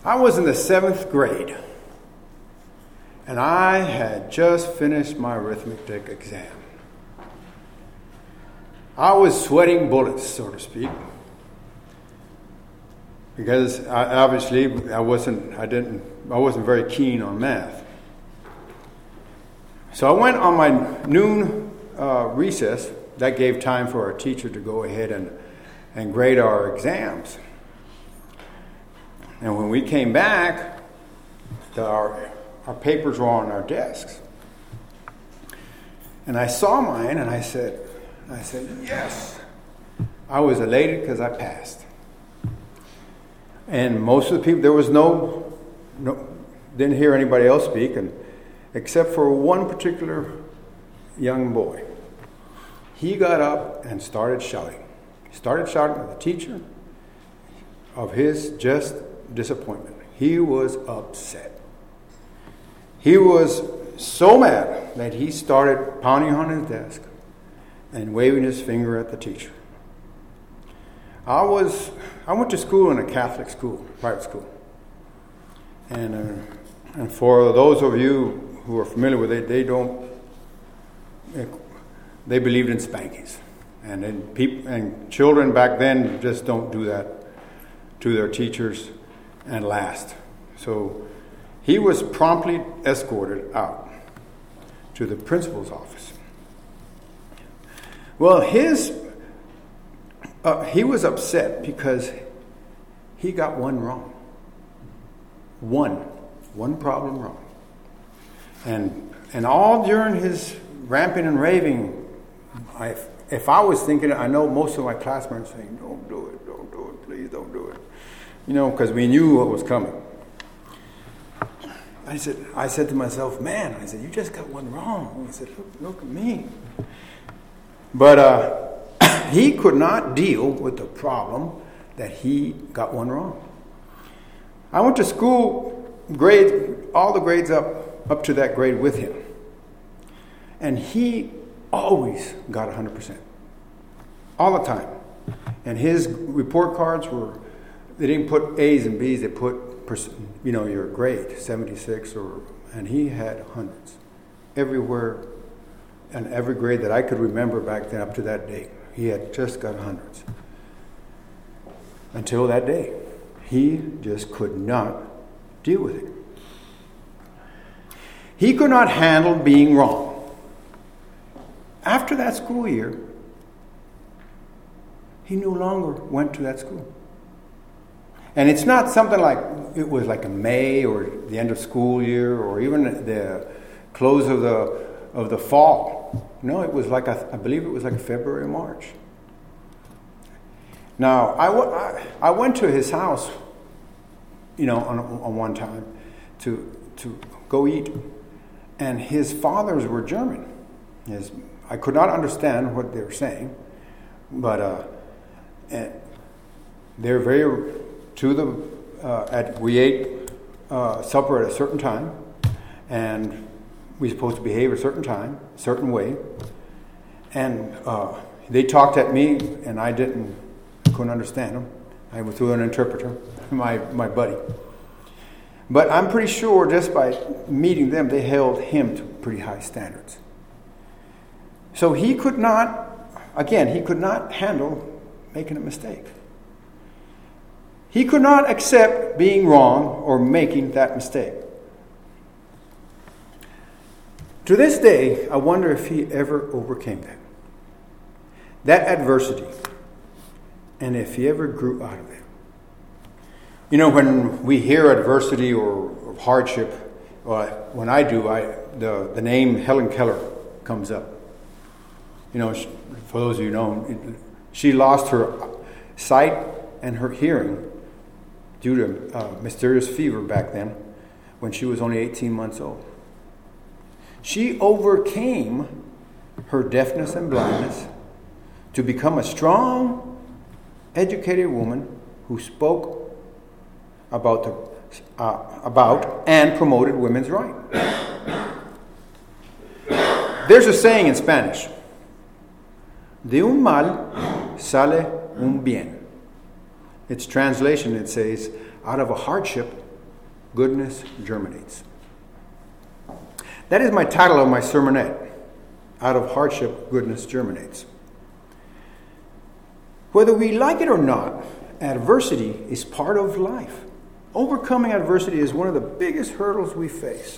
I was in the 7th grade, and I had just finished my arithmetic exam. I was sweating bullets, so to speak, because I wasn't very keen on math. So I went on my noon recess. That gave time for our teacher to go ahead and grade our exams. And when we came back, our papers were on our desks. And I saw mine, and I said, yes. I was elated because I passed. And most of the people, there was no didn't hear anybody else speak, except for one particular young boy. He got up and started shouting. He started shouting at the teacher of his just disappointment. He was upset. He was so mad that he started pounding on his desk and waving his finger at the teacher. I went to school in a Catholic school, private school. And for those of you who are familiar with it, they believed in spankings. And children back then just don't do that to their teachers and last. So he was promptly escorted out to the principal's office. Well, he was upset because he got one wrong. One problem wrong. And all during his ramping and raving, if I was thinking, I know most of my classmates saying, don't do it, please don't do it. Because we knew what was coming. I said to myself, man, you just got one wrong. I said, look at me. But he could not deal with the problem that he got one wrong. I went to school, all the grades up to that grade with him. And he always got 100%. All the time. And his report cards they didn't put A's and B's, they put, your grade, 76, and he had hundreds. Everywhere, and every grade that I could remember back then up to that date, he had just got hundreds. Until that day. He just could not deal with it. He could not handle being wrong. After that school year, he no longer went to that school. And it's not something like it was like a May or the end of school year or even the close of the fall. No, it was like I believe it was like February or March. Now I went to his house, on one time to go eat, and his fathers were German. I could not understand what they were saying, but they're very we ate supper at a certain time, and we were supposed to behave a certain time, a certain way, and they talked at me, and I couldn't understand them. I went through an interpreter, my buddy. But I'm pretty sure just by meeting them, they held him to pretty high standards. So he could not handle making a mistake. He could not accept being wrong or making that mistake. To this day, I wonder if he ever overcame that adversity, and if he ever grew out of it. When we hear adversity or hardship, when I do, the name Helen Keller comes up. For those of you who know, she lost her sight and her hearing due to mysterious fever back then when she was only 18 months old. She overcame her deafness and blindness to become a strong, educated woman who spoke about and promoted women's rights. There's a saying in Spanish, de un mal sale un bien. Its translation, it says, out of a hardship goodness germinates. That is my title of my sermonette. Out of hardship, goodness germinates. Whether we like it or not, adversity is part of life. Overcoming adversity is one of the biggest hurdles we face.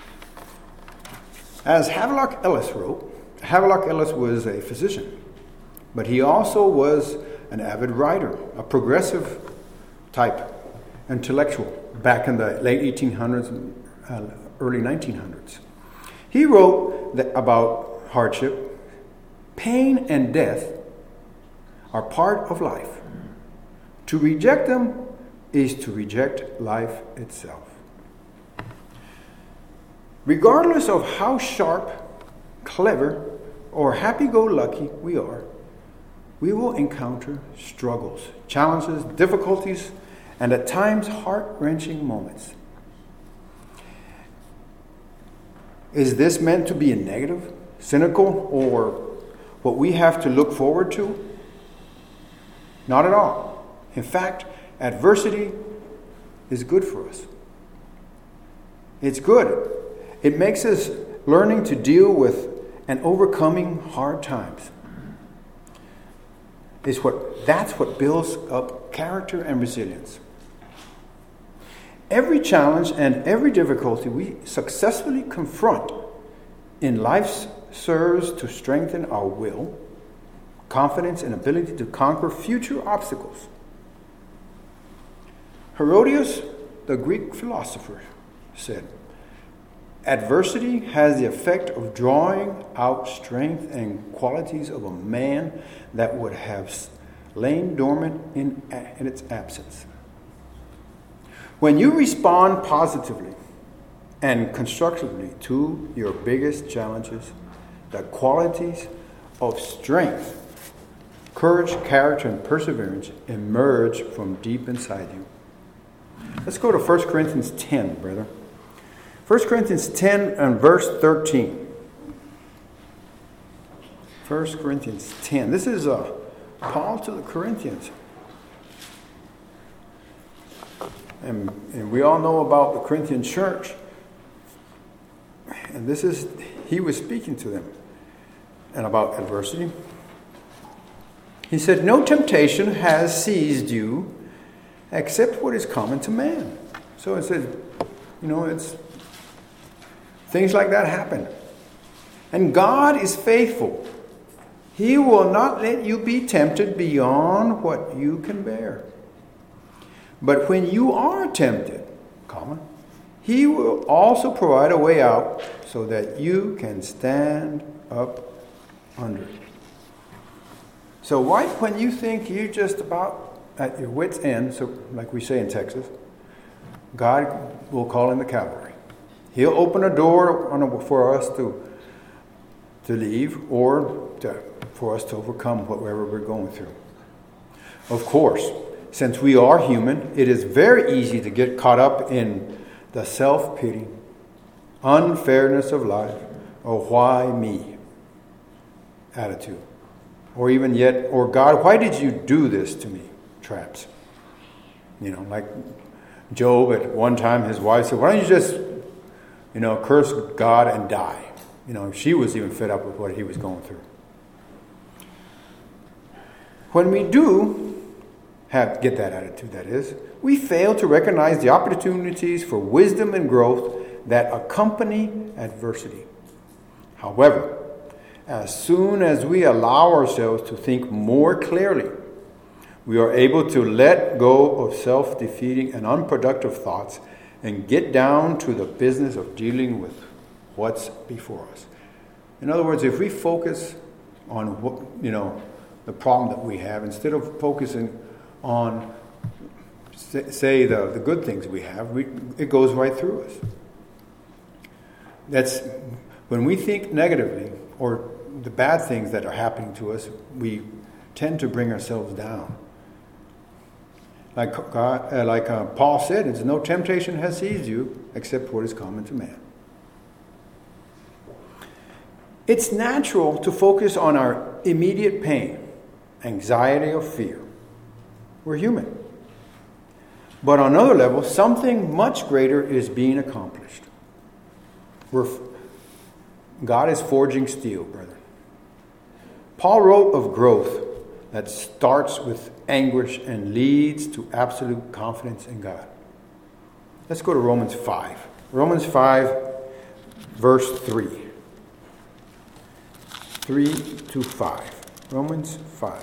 As Havelock Ellis wrote, Havelock Ellis was a physician, but he also was an avid writer, a progressive type intellectual back in the late 1800s and early 1900s. He wrote about hardship, pain, and death are part of life. To reject them is to reject life itself. Regardless of how sharp, clever, or happy-go-lucky we are, we will encounter struggles, challenges, difficulties, and at times heart-wrenching moments. Is this meant to be a negative, cynical, or what we have to look forward to? Not at all. In fact, adversity is good for us. It's good. It makes us learning to deal with and overcoming hard times. That's what builds up character and resilience. Every challenge and every difficulty we successfully confront in life serves to strengthen our will, confidence, and ability to conquer future obstacles. Herodias, the Greek philosopher, said, "Adversity has the effect of drawing out strength and qualities of a man that would have lain dormant in its absence." When you respond positively and constructively to your biggest challenges, the qualities of strength, courage, character, and perseverance emerge from deep inside you. Let's go to 1 Corinthians 10, brother. 1 Corinthians 10 and verse 13. 1 Corinthians 10. This is Paul to the Corinthians. And we all know about the Corinthian church. And he was speaking to them and about adversity. He said, "No temptation has seized you except what is common to man." So it says, it's things like that happen. And God is faithful. He will not let you be tempted beyond what you can bear. But when you are tempted, He will also provide a way out so that you can stand up under it. So right when you think you're just about at your wit's end, so like we say in Texas, God will call in the cavalry. He'll open a door for us to leave or for us to overcome whatever we're going through. Of course, since we are human, it is very easy to get caught up in the self-pity, unfairness of life, or why me attitude. Or God, why did you do this to me? Traps. Like Job at one time, his wife said, "Why don't you just, curse God and die?" She was even fed up with what he was going through. When we do get that attitude, that is, we fail to recognize the opportunities for wisdom and growth that accompany adversity. However, as soon as we allow ourselves to think more clearly, we are able to let go of self-defeating and unproductive thoughts and get down to the business of dealing with what's before us. In other words, if we focus on the problem that we have, instead of focusing on, say, the good things we have, it goes right through us. That's when we think negatively or the bad things that are happening to us, we tend to bring ourselves down. Like Paul said, "It's no temptation has seized you except what is common to man." It's natural to focus on our immediate pain, anxiety, or fear. We're human. But on another level, something much greater is being accomplished. God is forging steel, brethren. Paul wrote of growth that starts with anguish and leads to absolute confidence in God. Let's go to Romans 5. Romans 5, verse 3. 3 to 5. Romans 5.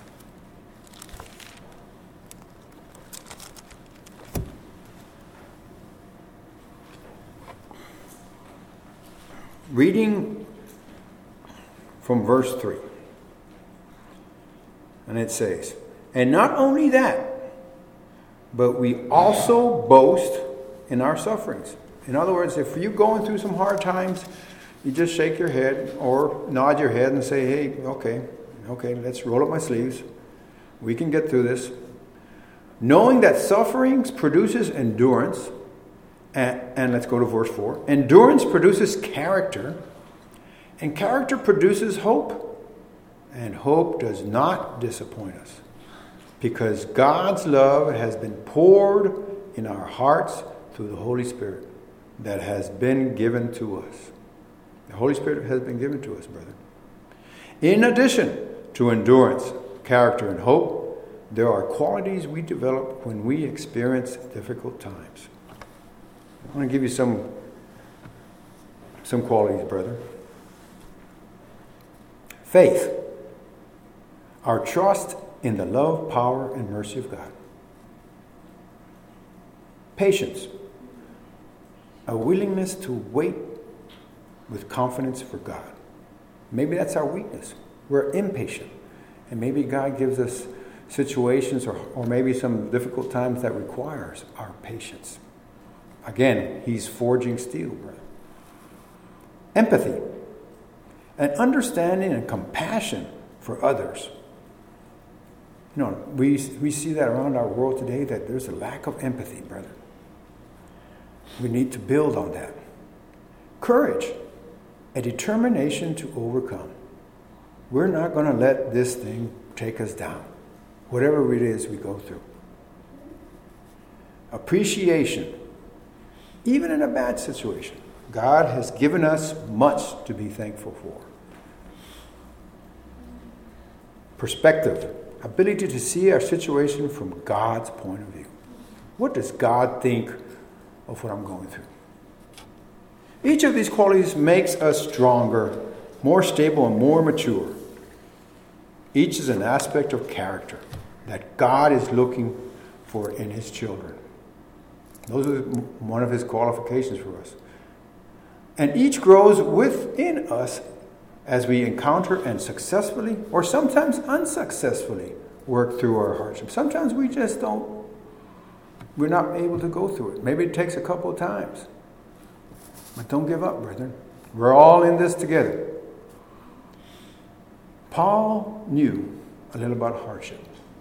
Reading from verse 3. And it says, "And not only that, but we also boast in our sufferings." In other words, if you're going through some hard times, you just shake your head or nod your head and say, "Hey, okay, let's roll up my sleeves. We can get through this." Knowing that sufferings produces endurance, and let's go to verse 4. Endurance produces character, and character produces hope. And hope does not disappoint us, because God's love has been poured in our hearts through the Holy Spirit that has been given to us. The Holy Spirit has been given to us, brother. In addition to endurance, character, and hope, there are qualities we develop when we experience difficult times. I want to give you some qualities, brother. Faith. Our trust in the love, power, and mercy of God. Patience. A willingness to wait with confidence for God. Maybe that's our weakness. We're impatient. And maybe God gives us situations or maybe some difficult times that requires our patience. Again, He's forging steel, brother. Empathy. An understanding and compassion for others. You know, we see that around our world today, that there's a lack of empathy, brother. We need to build on that. Courage. A determination to overcome. We're not going to let this thing take us down, whatever it is we go through. Appreciation. Even in a bad situation, God has given us much to be thankful for. Perspective. Ability to see our situation from God's point of view. What does God think of what I'm going through? Each of these qualities makes us stronger, more stable, and more mature. Each is an aspect of character that God is looking for in His children. Those are one of His qualifications for us. And each grows within us as we encounter and successfully, or sometimes unsuccessfully, work through our hardships. Sometimes we're not able to go through it. Maybe it takes a couple of times. But don't give up, brethren. We're all in this together. Paul knew a little about hardship.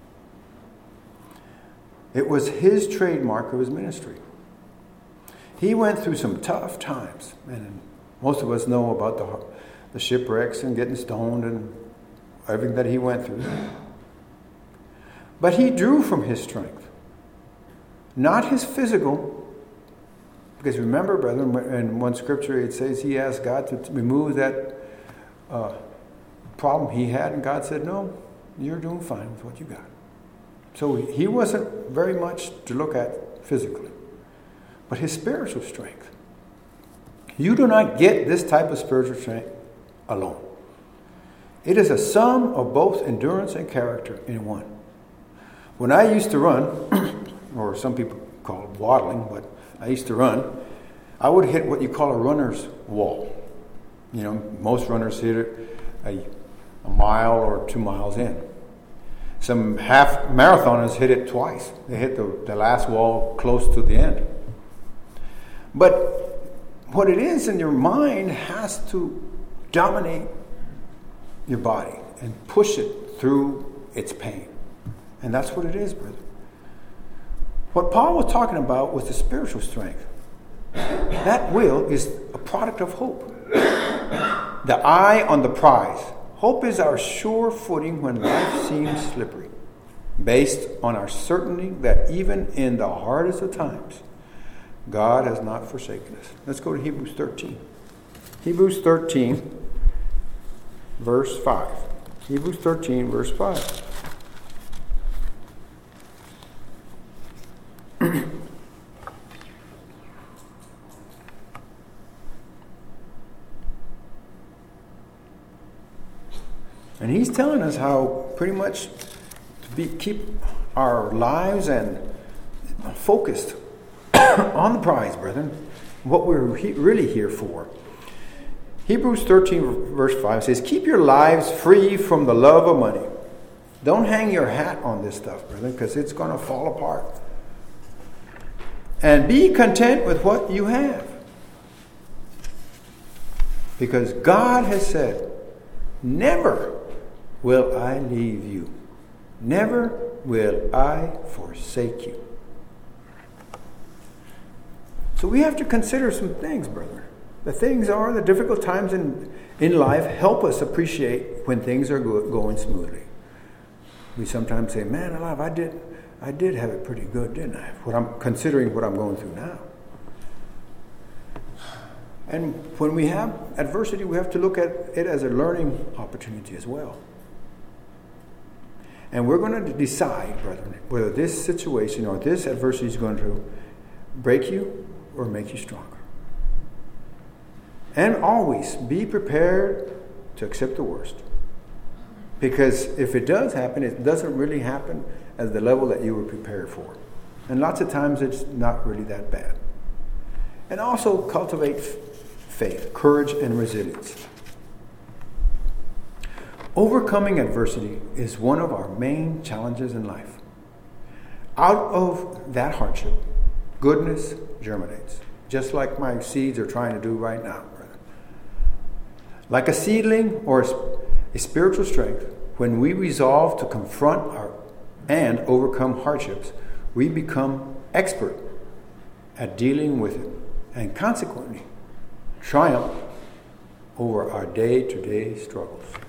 It was his trademark of his ministry. He went through some tough times, and most of us know about the shipwrecks and getting stoned and everything that he went through. But he drew from his strength, not his physical. Because remember, brethren, in one scripture it says he asked God to remove that problem he had, and God said, "No, you're doing fine with what you got." So he wasn't very much to look at physically, but his spiritual strength. You do not get this type of spiritual strength alone. It is a sum of both endurance and character in one. When I used to run, or some people call it waddling, but I used to run, I would hit what you call a runner's wall. You know, most runners hit it a mile or 2 miles in. Some half marathoners hit it twice. They hit the last wall close to the end. But what it is in your mind has to dominate your body and push it through its pain. And that's what it is, brother. What Paul was talking about was the spiritual strength. That will is a product of hope. The eye on the prize. Hope is our sure footing when life seems slippery. based on our certainty that even in the hardest of times, God has not forsaken us. Let's go to Hebrews 13. Hebrews 13, verse 5. Hebrews 13, verse 5. And he's telling us how pretty much to keep our lives and focused on the prize, brethren, what we're really here for. Hebrews 13 verse 5 says, keep your lives free from the love of money. Don't hang your hat on this stuff, brethren, because it's going to fall apart. And be content with what you have. Because God has said, never will I leave you. Never will I forsake you. So we have to consider some things, brother. The difficult times in life help us appreciate when things are going smoothly. We sometimes say, man alive, I did have it pretty good, didn't I? Considering what I'm going through now. And when we have adversity, we have to look at it as a learning opportunity as well. And we're going to decide, brethren, whether this situation or this adversity is going to break you or make you stronger. And always be prepared to accept the worst. Because if it does happen, it doesn't really happen at the level that you were prepared for. And lots of times it's not really that bad. And also cultivate faith, courage, and resilience. Overcoming adversity is one of our main challenges in life. Out of that hardship, goodness germinates, just like my seeds are trying to do right now, brother. Like a seedling or a spiritual strength, when we resolve to confront and overcome hardships, we become expert at dealing with it, and consequently, triumph over our day-to-day struggles.